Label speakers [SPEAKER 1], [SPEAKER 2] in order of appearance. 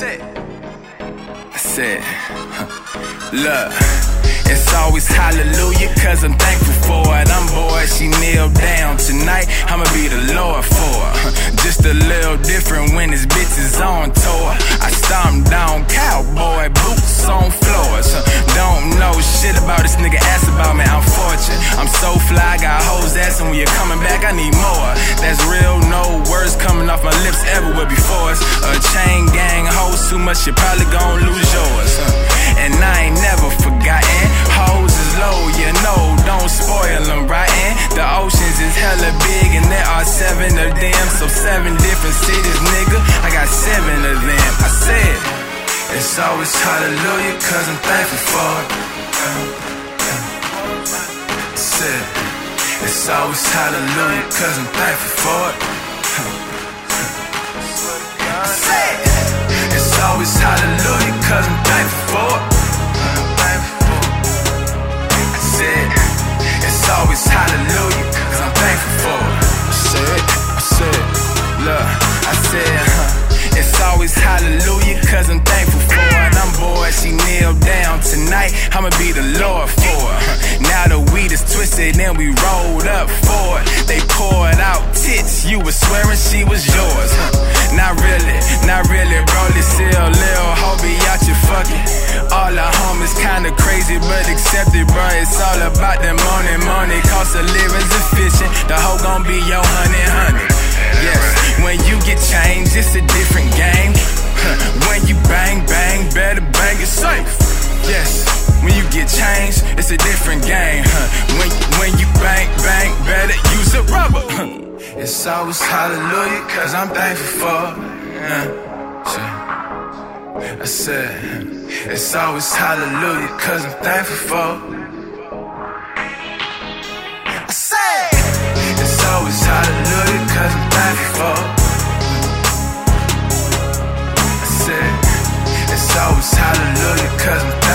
[SPEAKER 1] said, look, it's always hallelujah, cause I'm thankful for it. I'm bored, she kneeled down tonight, I'ma be the Lord for her. Just a little different when this bitch is on tour. I stomped down cowboy boots on floors. Don't know shit about this nigga, ask about me, I'm fortunate. I'm so fly, got hoes asking when you're coming back, I need more. That's real, no words coming off my lips ever were before us. A chain gang hoes too much, you probably gon' lose yours. And I ain't never forgotten, hoes is low, you know, don't spoil them, right? And the oceans is hella big and there are 7 of them. So 7 different cities, nigga, I got 7 of them. I said, it's always hallelujah, cause I'm thankful for it. I said, it's always hallelujah, cause I'm thankful for it. I said, it's always hallelujah, cause I'm thankful for it. I said, it's always hallelujah, cause I'm thankful for it. I said, look, I said, it's always hallelujah, cause I'm thankful for it. I'm bored, she kneeled down tonight, I'ma be the Lord for her. Now the weed is twisted and we rolled up for it. They poured out tits, you was swearing she was yours. Not really, bro, this still lil' hobie out you fucking. All the homies kinda crazy, but accept it, bro. It's all about the money, cost of living's efficient. The hoe gon' be your honey. Yes, when you get changed, it's a different game. When you bang, better bang it safe. Yes, when you get changed, it's a different game. When you bang, better use a rubber. It's always hallelujah, cause I'm thankful for it. I said, it's always hallelujah, cause I'm thankful for it. I said, it's always hallelujah, cause I'm thankful for it. I said, it's always hallelujah, cause I'm